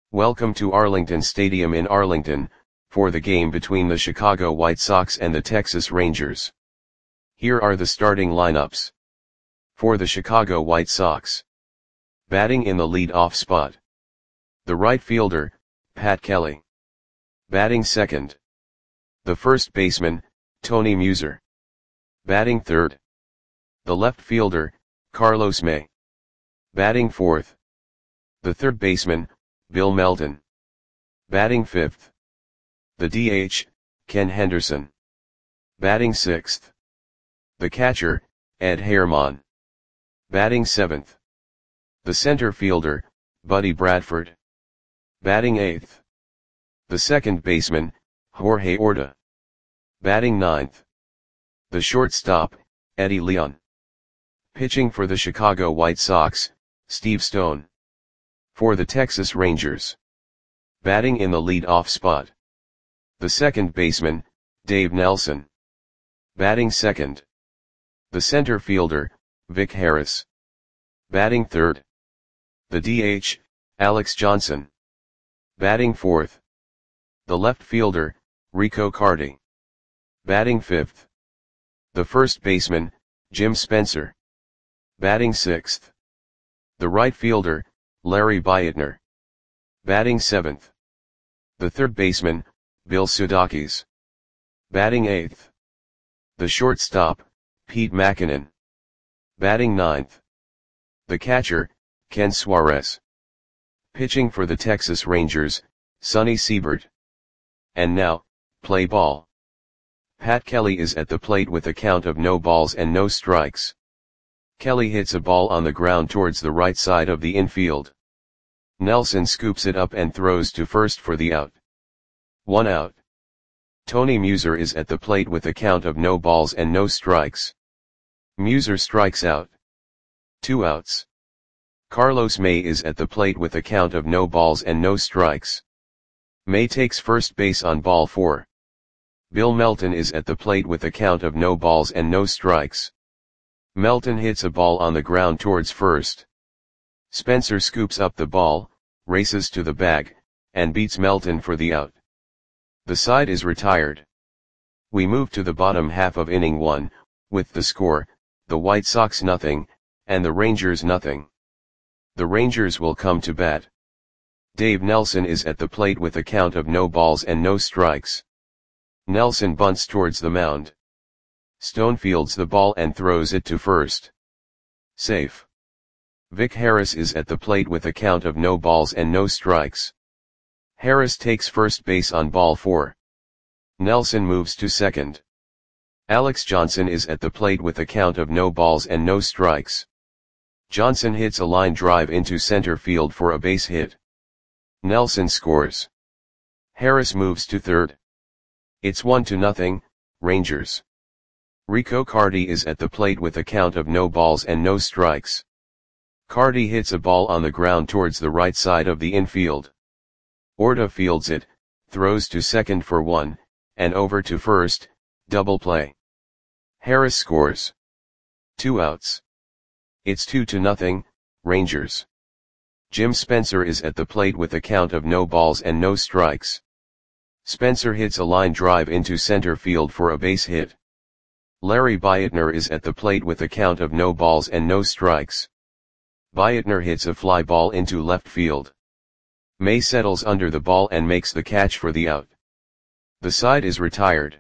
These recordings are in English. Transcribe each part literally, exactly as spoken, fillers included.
Welcome to Arlington Stadium in Arlington, for the game between the Chicago White Sox and the Texas Rangers. Here are the starting lineups. For the Chicago White Sox. Batting in the lead-off spot. The right fielder, Pat Kelly. Batting second. The first baseman, Tony Muser. Batting third. The left fielder, Carlos May. Batting fourth. The third baseman, Bill Melton. Batting fifth. The D H, Ken Henderson. Batting sixth. The catcher, Ed Herman. Batting seventh. The center fielder, Buddy Bradford. Batting eighth. The second baseman, Jorge Orta. Batting ninth. The shortstop, Eddie Leon. Pitching for the Chicago White Sox, Steve Stone. For the Texas Rangers. Batting in the lead-off spot. The second baseman, Dave Nelson. Batting second. The center fielder, Vic Harris. Batting third. The D H, Alex Johnson. Batting fourth. The left fielder, Rico Carty. Batting fifth. The first baseman, Jim Spencer. Batting sixth. The right fielder, Larry Beitner. Batting seventh. The third baseman, Bill Sudakis. Batting eighth. The shortstop, Pete Mackinnon. Batting ninth. The catcher, Ken Suarez. Pitching for the Texas Rangers, Sonny Siebert. And now, play ball. Pat Kelly is at the plate with a count of no balls and no strikes. Kelly hits a ball on the ground towards the right side of the infield. Nelson scoops it up and throws to first for the out. One out. Tony Muser is at the plate with a count of no balls and no strikes. Muser strikes out. Two outs. Carlos May is at the plate with a count of no balls and no strikes. May takes first base on ball four. Bill Melton is at the plate with a count of no balls and no strikes. Melton hits a ball on the ground towards first. Spencer scoops up the ball, races to the bag, and beats Melton for the out. The side is retired. We move to the bottom half of inning one, with the score, the White Sox nothing, and the Rangers nothing. The Rangers will come to bat. Dave Nelson is at the plate with a count of no balls and no strikes. Nelson bunts towards the mound. Stone fields the ball and throws it to first. Safe. Vic Harris is at the plate with a count of no balls and no strikes. Harris takes first base on ball four. Nelson moves to second. Alex Johnson is at the plate with a count of no balls and no strikes. Johnson hits a line drive into center field for a base hit. Nelson scores. Harris moves to third. It's one to nothing, Rangers. Rico Carty is at the plate with a count of no balls and no strikes. Carty hits a ball on the ground towards the right side of the infield. Orta fields it, throws to second for one, and over to first, double play. Harris scores. Two outs. It's two to nothing, Rangers. Jim Spencer is at the plate with a count of no balls and no strikes. Spencer hits a line drive into center field for a base hit. Larry Beitner is at the plate with a count of no balls and no strikes. Beitner hits a fly ball into left field. May settles under the ball and makes the catch for the out. The side is retired.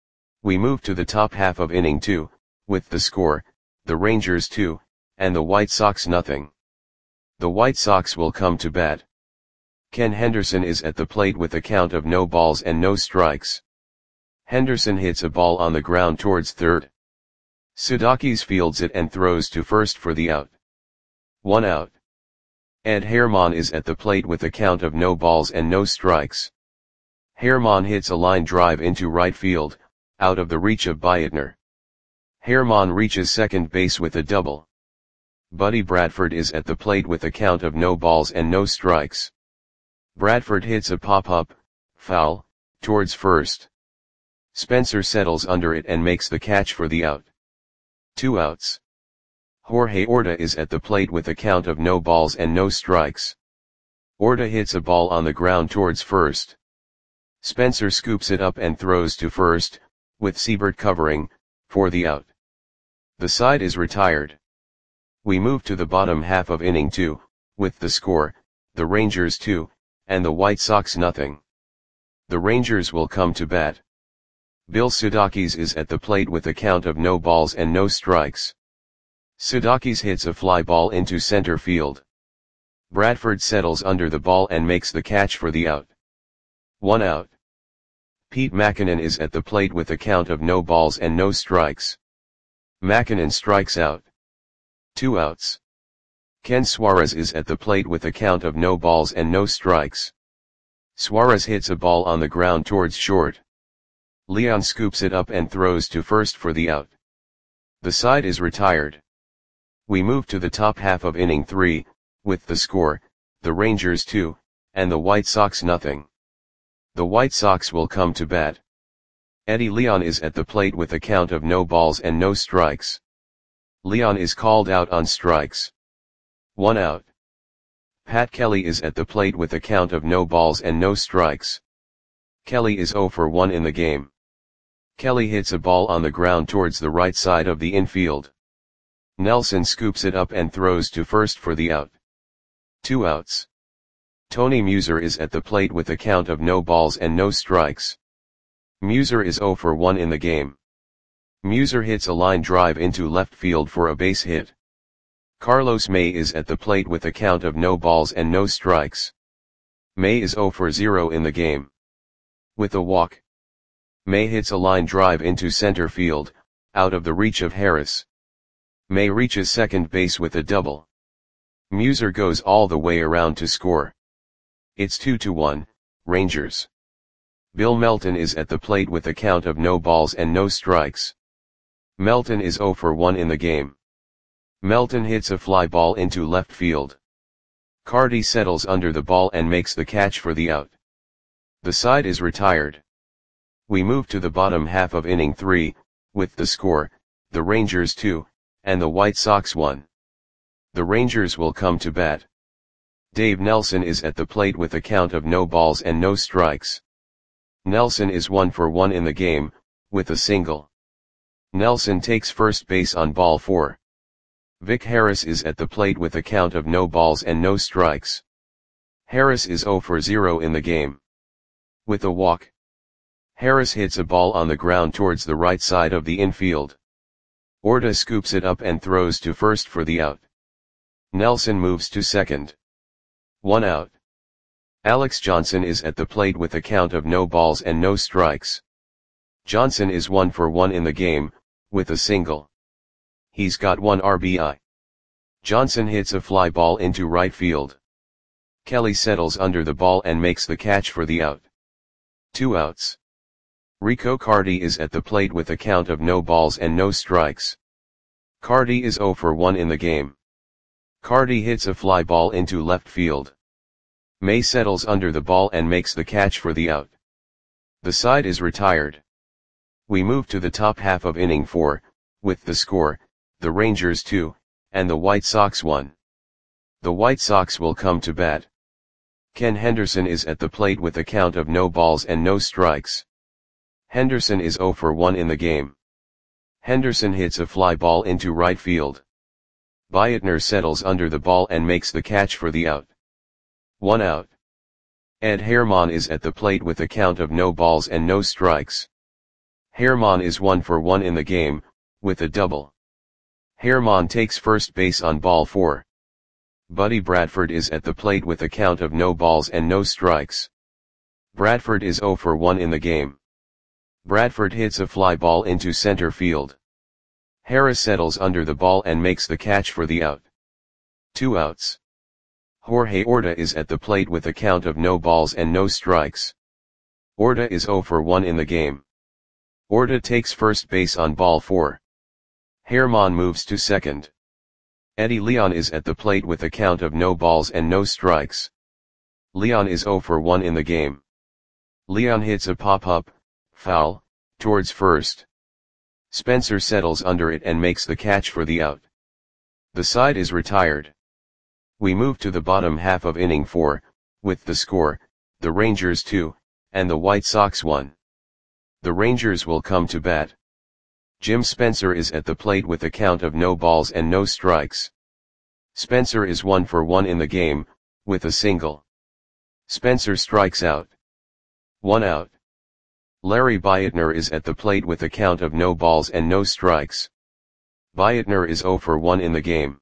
We move to the top half of inning two, with the score, the Rangers two, and the White Sox nothing. The White Sox will come to bat. Ken Henderson is at the plate with a count of no balls and no strikes. Henderson hits a ball on the ground towards third. Sudakis fields it and throws to first for the out. One out. Ed Herman is at the plate with a count of no balls and no strikes. Herman hits a line drive into right field, out of the reach of Beitner. Herman reaches second base with a double. Buddy Bradford is at the plate with a count of no balls and no strikes. Bradford hits a pop-up, foul, towards first. Spencer settles under it and makes the catch for the out. Two outs. Jorge Orta is at the plate with a count of no balls and no strikes. Orta hits a ball on the ground towards first. Spencer scoops it up and throws to first, with Siebert covering, for the out. The side is retired. We move to the bottom half of inning two, with the score, the Rangers two, and the White Sox nothing. The Rangers will come to bat. Bill Sudakis is at the plate with a count of no balls and no strikes. Sudakis hits a fly ball into center field. Bradford settles under the ball and makes the catch for the out. One out. Pete Mackinnon is at the plate with a count of no balls and no strikes. Mackinnon strikes out. Two outs. Ken Suarez is at the plate with a count of no balls and no strikes. Suarez hits a ball on the ground towards short. Leon scoops it up and throws to first for the out. The side is retired. We move to the top half of inning three, with the score, the Rangers two, and the White Sox nothing. The White Sox will come to bat. Eddie Leon is at the plate with a count of no balls and no strikes. Leon is called out on strikes. One out. Pat Kelly is at the plate with a count of no balls and no strikes. Kelly is oh for one in the game. Kelly hits a ball on the ground towards the right side of the infield. Nelson scoops it up and throws to first for the out. Two outs. Tony Muser is at the plate with a count of no balls and no strikes. Muser is oh for one in the game. Muser hits a line drive into left field for a base hit. Carlos May is at the plate with a count of no balls and no strikes. May is oh for zero in the game. With a walk. May hits a line drive into center field, out of the reach of Harris. May reaches second base with a double. Muser goes all the way around to score. It's two to one, Rangers. Bill Melton is at the plate with a count of no balls and no strikes. Melton is oh for one in the game. Melton hits a fly ball into left field. Carty settles under the ball and makes the catch for the out. The side is retired. We move to the bottom half of inning three, with the score, the Rangers two, and the White Sox one. The Rangers will come to bat. Dave Nelson is at the plate with a count of no balls and no strikes. Nelson is one for one in the game, with a single. Nelson takes first base on ball four. Vic Harris is at the plate with a count of no balls and no strikes. Harris is oh for zero in the game. With a walk. Harris hits a ball on the ground towards the right side of the infield. Orta scoops it up and throws to first for the out. Nelson moves to second. One out. Alex Johnson is at the plate with a count of no balls and no strikes. Johnson is one for one in the game, with a single. He's got one R B I. Johnson hits a fly ball into right field. Kelly settles under the ball and makes the catch for the out. Two outs. Rico Carty is at the plate with a count of no balls and no strikes. Carty is oh for one in the game. Carty hits a fly ball into left field. May settles under the ball and makes the catch for the out. The side is retired. We move to the top half of inning four, with the score, the Rangers two, and the White Sox one. The White Sox will come to bat. Ken Henderson is at the plate with a count of no balls and no strikes. Henderson is oh for one in the game. Henderson hits a fly ball into right field. Beitner settles under the ball and makes the catch for the out. One out. Ed Herman is at the plate with a count of no balls and no strikes. Herman is one for one in the game, with a double. Herman takes first base on ball four. Buddy Bradford is at the plate with a count of no balls and no strikes. Bradford is oh for one in the game. Bradford hits a fly ball into center field. Harris settles under the ball and makes the catch for the out. Two outs. Jorge Orta is at the plate with a count of no balls and no strikes. Orta is oh for one in the game. Orta takes first base on ball four. Herman moves to second. Eddie Leon is at the plate with a count of no balls and no strikes. Leon is oh for one in the game. Leon hits a pop-up, foul, towards first. Spencer settles under it and makes the catch for the out. The side is retired. We move to the bottom half of inning four, with the score, the Rangers two, and the White Sox one. The Rangers will come to bat. Jim Spencer is at the plate with a count of no balls and no strikes. Spencer is one for one in the game, with a single. Spencer strikes out. One out. Larry Beitner is at the plate with a count of no balls and no strikes. Beitner is zero for one in the game.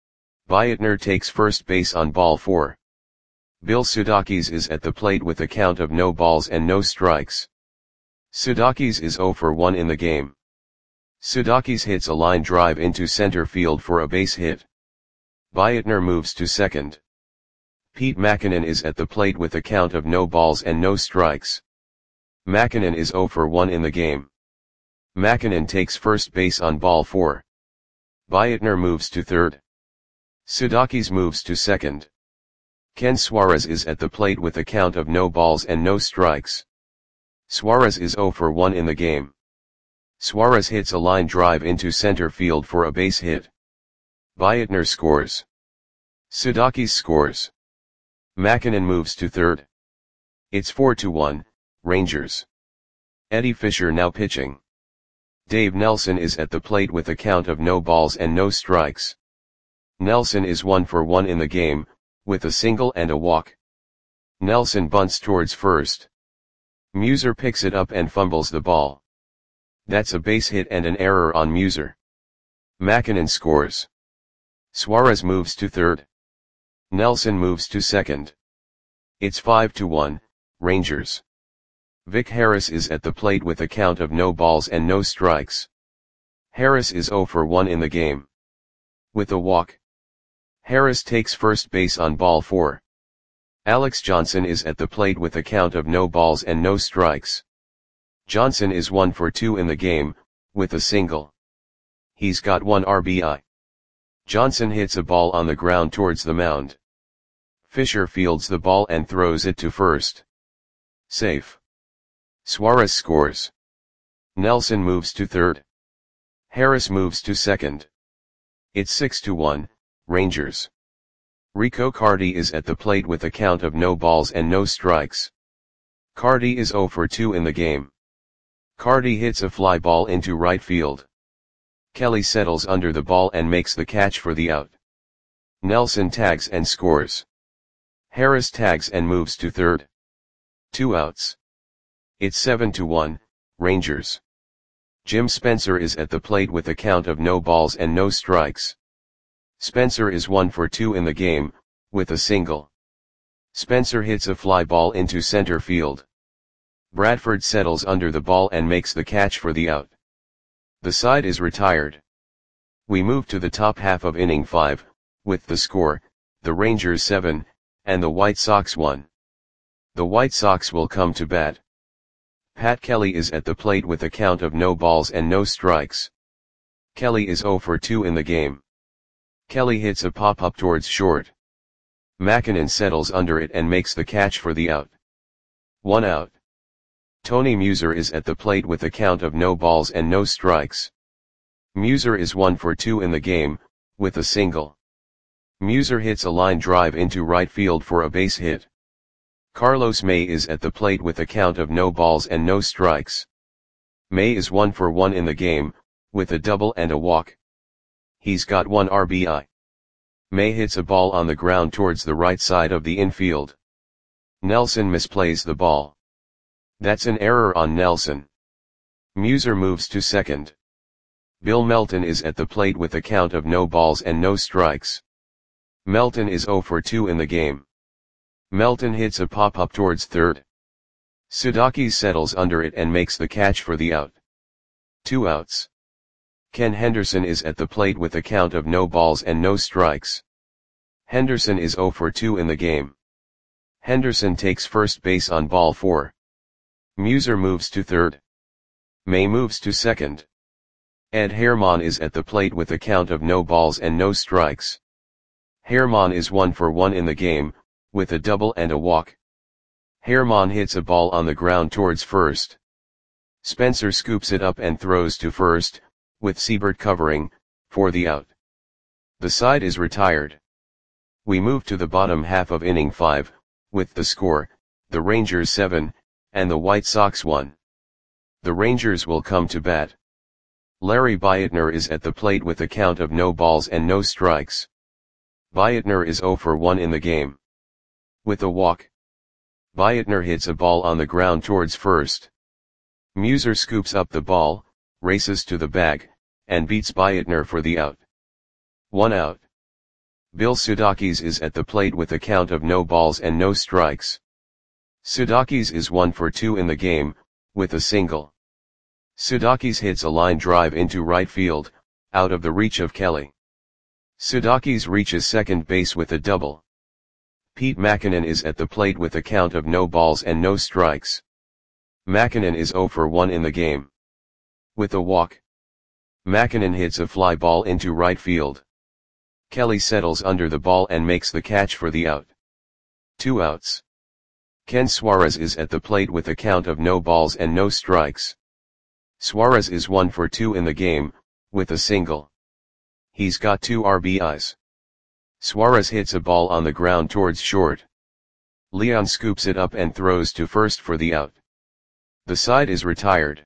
Beitner takes first base on ball four. Bill Sudakis is at the plate with a count of no balls and no strikes. Sudakis is zero for one in the game. Sudakis hits a line drive into center field for a base hit. Beitner moves to second. Pete Mackinnon is at the plate with a count of no balls and no strikes. Mackinnon is zero for one in the game. Mackinnon takes first base on ball four. Beitner moves to third. Sudakis moves to second. Ken Suarez is at the plate with a count of no balls and no strikes. Suarez is zero for one in the game. Suarez hits a line drive into center field for a base hit. Beitner scores. Sudakis scores. Mackinnon moves to third. It's four to one, Rangers. Eddie Fisher now pitching. Dave Nelson is at the plate with a count of no balls and no strikes. Nelson is one for one in the game, with a single and a walk. Nelson bunts towards first. Muser picks it up and fumbles the ball. That's a base hit and an error on Muser. Mackinnon scores. Suarez moves to third. Nelson moves to second. It's five to one, Rangers. Vic Harris is at the plate with a count of no balls and no strikes. Harris is zero for one in the game. With a walk. Harris takes first base on ball four. Alex Johnson is at the plate with a count of no balls and no strikes. Johnson is one for two in the game, with a single. He's got one R B I. Johnson hits a ball on the ground towards the mound. Fisher fields the ball and throws it to first. Safe. Suarez scores. Nelson moves to third. Harris moves to second. It's six to one, Rangers. Rico Carty is at the plate with a count of no balls and no strikes. Carty is zero for two in the game. Carty hits a fly ball into right field. Kelly settles under the ball and makes the catch for the out. Nelson tags and scores. Harris tags and moves to third. Two outs. It's seven to one, Rangers. Jim Spencer is at the plate with a count of no balls and no strikes. Spencer is one for two in the game, with a single. Spencer hits a fly ball into center field. Bradford settles under the ball and makes the catch for the out. The side is retired. We move to the top half of inning five, with the score, the Rangers seven, and the White Sox one. The White Sox will come to bat. Pat Kelly is at the plate with a count of no balls and no strikes. Kelly is zero for two in the game. Kelly hits a pop-up towards short. Mackinnon settles under it and makes the catch for the out. One out. Tony Muser is at the plate with a count of no balls and no strikes. Muser is one for two in the game, with a single. Muser hits a line drive into right field for a base hit. Carlos May is at the plate with a count of no balls and no strikes. May is one for one in the game, with a double and a walk. He's got one R B I. May hits a ball on the ground towards the right side of the infield. Nelson misplays the ball. That's an error on Nelson. Muser moves to second. Bill Melton is at the plate with a count of no balls and no strikes. Melton is zero for two in the game. Melton hits a pop-up towards third. Sudakis settles under it and makes the catch for the out. Two outs. Ken Henderson is at the plate with a count of no balls and no strikes. Henderson is zero for two in the game. Henderson takes first base on ball four. Muser moves to third. May moves to second. Ed Herman is at the plate with a count of no balls and no strikes. Herman is one for one in the game, with a double and a walk. Herman hits a ball on the ground towards first. Spencer scoops it up and throws to first, with Siebert covering, for the out. The side is retired. We move to the bottom half of inning five, with the score, the Rangers seven, and the White Sox one. The Rangers will come to bat. Larry Beitner is at the plate with a count of no balls and no strikes. Beitner is zero for one in the game. With a walk. Beitner hits a ball on the ground towards first. Muser scoops up the ball, races to the bag, and beats Beitner for the out. One out. Bill Sudakis is at the plate with a count of no balls and no strikes. Sudakis is one for two in the game, with a single. Sudakis hits a line drive into right field, out of the reach of Kelly. Sudakis reaches second base with a double. Pete Mackinnon is at the plate with a count of no balls and no strikes. Mackinnon is zero for one in the game. With a walk. Mackinnon hits a fly ball into right field. Kelly settles under the ball and makes the catch for the out. Two outs. Ken Suarez is at the plate with a count of no balls and no strikes. Suarez is one for two in the game, with a single. He's got two R B Is. Suarez hits a ball on the ground towards short. Leon scoops it up and throws to first for the out. The side is retired.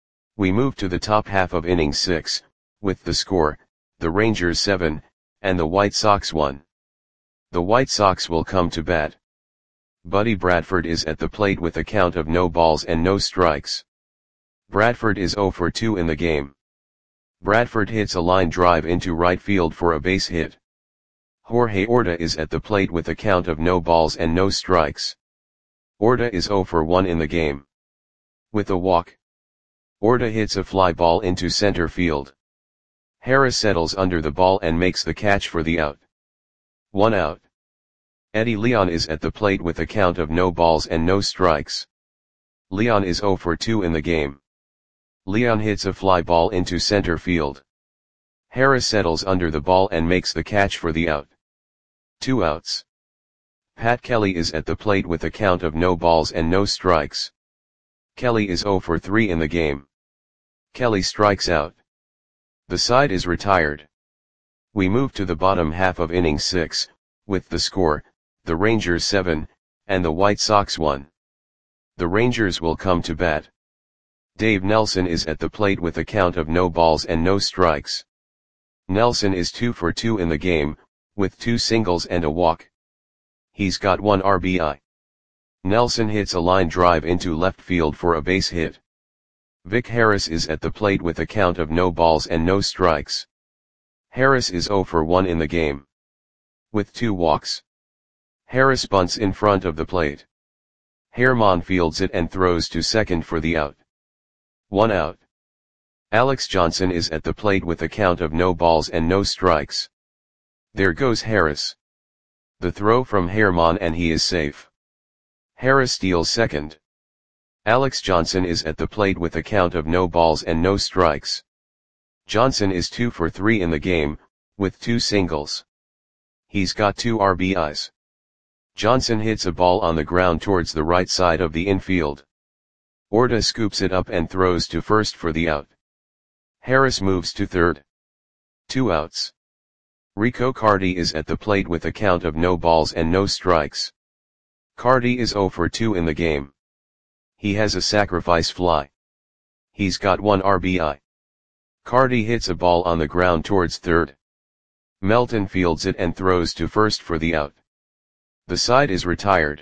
We move to the top half of inning six, with the score, the Rangers seven, and the White Sox one. The White Sox will come to bat. Buddy Bradford is at the plate with a count of no balls and no strikes. Bradford is zero for two in the game. Bradford hits a line drive into right field for a base hit. Jorge Orta is at the plate with a count of no balls and no strikes. Orta is zero for one in the game. With a walk. Orta hits a fly ball into center field. Harris settles under the ball and makes the catch for the out. One out. Eddie Leon is at the plate with a count of no balls and no strikes. Leon is zero for two in the game. Leon hits a fly ball into center field. Harris settles under the ball and makes the catch for the out. Two outs. Pat Kelly is at the plate with a count of no balls and no strikes. Kelly is zero for three in the game. Kelly strikes out. The side is retired. We move to the bottom half of inning six, with the score, the Rangers seven, and the White Sox one. The Rangers will come to bat. Dave Nelson is at the plate with a count of no balls and no strikes. Nelson is two for two in the game, with two singles and a walk. He's got one R B I. Nelson hits a line drive into left field for a base hit. Vic Harris is at the plate with a count of no balls and no strikes. Harris is zero for one in the game. With two walks. Harris bunts in front of the plate. Herman fields it and throws to second for the out. One out. Alex Johnson is at the plate with a count of no balls and no strikes. There goes Harris. The throw from Herman and he is safe. Harris steals second. Alex Johnson is at the plate with a count of no balls and no strikes. Johnson is two for three in the game, with two singles. He's got two R B Is. Johnson hits a ball on the ground towards the right side of the infield. Orta scoops it up and throws to first for the out. Harris moves to third. Two outs. Rico Carty is at the plate with a count of no balls and no strikes. Carty is zero for two in the game. He has a sacrifice fly. He's got one R B I. Carty hits a ball on the ground towards third. Melton fields it and throws to first for the out. The side is retired.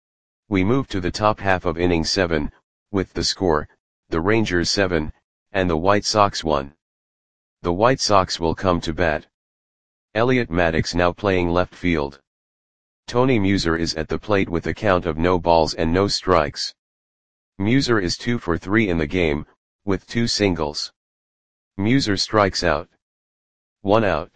We move to the top half of inning seven, with the score, the Rangers seven, and the White Sox one. The White Sox will come to bat. Elliot Maddox now playing left field. Tony Muser is at the plate with a count of no balls and no strikes. Muser is two for three in the game, with two singles. Muser strikes out. One out.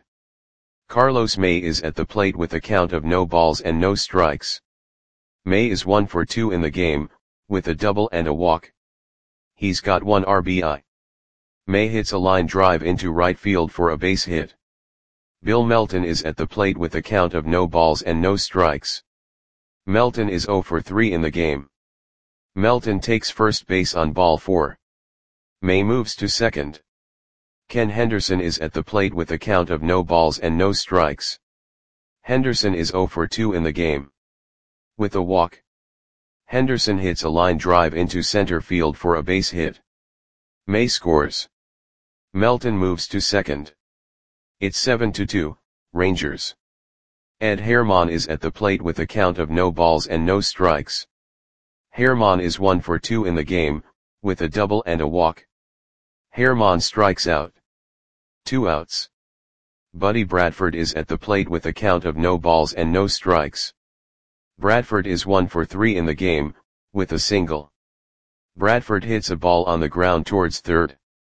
Carlos May is at the plate with a count of no balls and no strikes. May is one for two in the game, with a double and a walk. He's got one R B I. May hits a line drive into right field for a base hit. Bill Melton is at the plate with a count of no balls and no strikes. Melton is zero for three in the game. Melton takes first base on ball four. May moves to second. Ken Henderson is at the plate with a count of no balls and no strikes. Henderson is zero for two in the game. With a walk, Henderson hits a line drive into center field for a base hit. May scores. Melton moves to second. It's seven to two, Rangers. Ed Herman is at the plate with a count of no balls and no strikes. Herman is one for two in the game, with a double and a walk. Herman strikes out. Two outs. Buddy Bradford is at the plate with a count of no balls and no strikes. Bradford is one for three in the game, with a single. Bradford hits a ball on the ground towards third.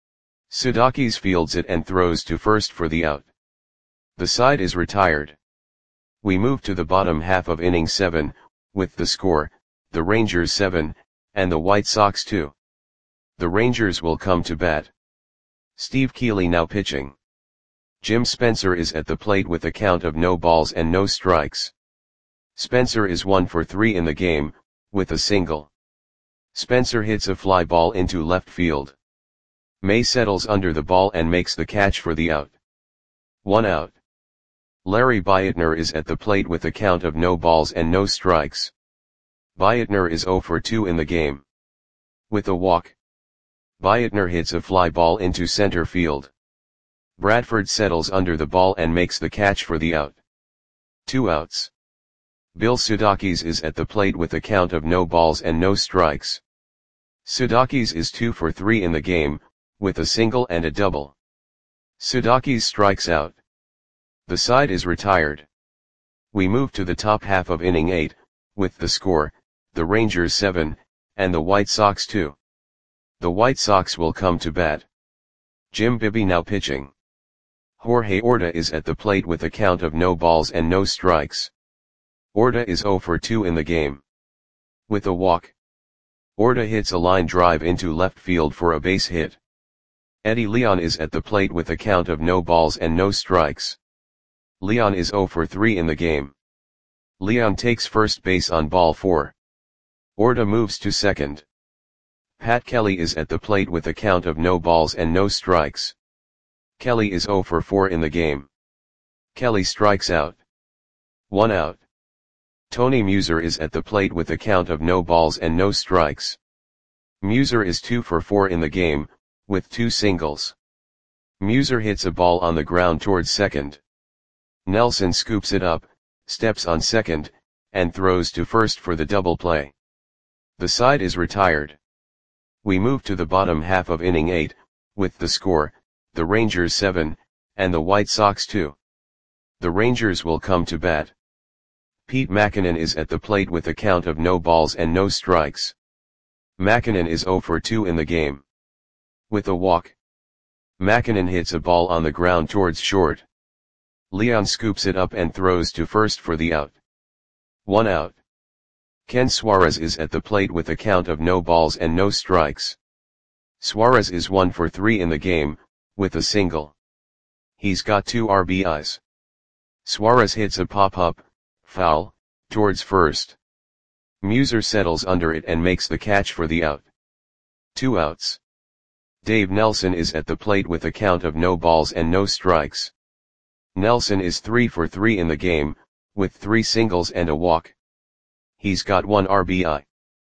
Sudakis fields it and throws to first for the out. The side is retired. We move to the bottom half of inning seven, with the score, the Rangers seven, and the White Sox two. The Rangers will come to bat. Steve Keeley now pitching. Jim Spencer is at the plate with a count of no balls and no strikes. Spencer is one for three in the game, with a single. Spencer hits a fly ball into left field. May settles under the ball and makes the catch for the out. One out. Larry Beitner is at the plate with a count of no balls and no strikes. Beitner is zero for two in the game. With a walk, Beitner hits a fly ball into center field. Bradford settles under the ball and makes the catch for the out. Two outs. Bill Sudakis is at the plate with a count of no balls and no strikes. Sudakis is two for three in the game, with a single and a double. Sudakis strikes out. The side is retired. We move to the top half of inning eight, with the score, the Rangers seven, and the White Sox two. The White Sox will come to bat. Jim Bibby now pitching. Jorge Orta is at the plate with a count of no balls and no strikes. Orta is zero for two in the game. With a walk, Orta hits a line drive into left field for a base hit. Eddie Leon is at the plate with a count of no balls and no strikes. Leon is zero for three in the game. Leon takes first base on ball four. Orta moves to second. Pat Kelly is at the plate with a count of no balls and no strikes. Kelly is zero for four in the game. Kelly strikes out. One out. Tony Muser is at the plate with a count of no balls and no strikes. Muser is two for four in the game, with two singles. Muser hits a ball on the ground towards second. Nelson scoops it up, steps on second, and throws to first for the double play. The side is retired. We move to the bottom half of inning eight, with the score, the Rangers seven, and the White Sox two. The Rangers will come to bat. Pete Mackinnon is at the plate with a count of no balls and no strikes. Mackinnon is zero for two in the game. With a walk, Mackinnon hits a ball on the ground towards short. Leon scoops it up and throws to first for the out. One out. Ken Suarez is at the plate with a count of no balls and no strikes. Suarez is one for three in the game, with a single. He's got two R B Is. Suarez hits a pop-up, foul, towards first. Muser settles under it and makes the catch for the out. Two outs. Dave Nelson is at the plate with a count of no balls and no strikes. Nelson is three for three in the game, with three singles and a walk. He's got one R B I.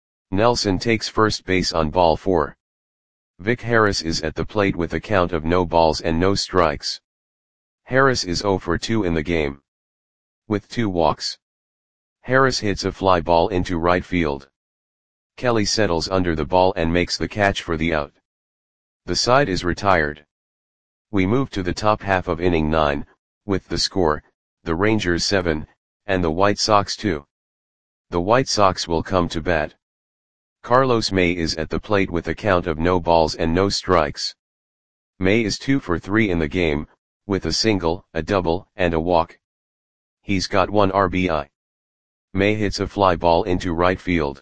Nelson takes first base on ball four. Vic Harris is at the plate with a count of no balls and no strikes. Harris is zero for two in the game. With two walks, Harris hits a fly ball into right field. Kelly settles under the ball and makes the catch for the out. The side is retired. We move to the top half of inning nine, with the score, the Rangers seven, and the White Sox two. The White Sox will come to bat. Carlos May is at the plate with a count of no balls and no strikes. May is two for three in the game, with a single, a double, and a walk. He's got one R B I. May hits a fly ball into right field.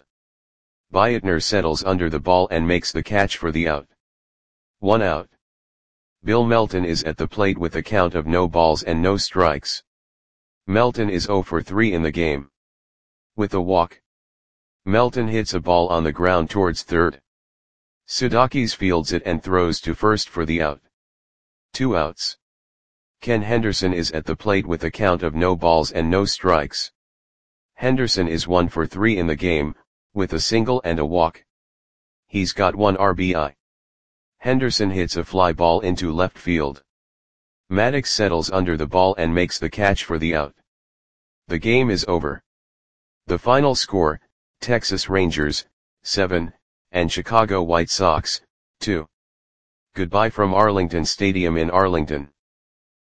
Beitner settles under the ball and makes the catch for the out. One out. Bill Melton is at the plate with a count of no balls and no strikes. Melton is zero for three in the game. With a walk, Melton hits a ball on the ground towards third. Sudakis fields it and throws to first for the out. Two outs. Ken Henderson is at the plate with a count of no balls and no strikes. Henderson is one for three in the game, with a single and a walk. He's got one R B I. Henderson hits a fly ball into left field. Maddox settles under the ball and makes the catch for the out. The game is over. The final score, Texas Rangers, seven, and Chicago White Sox, two. Goodbye from Arlington Stadium in Arlington.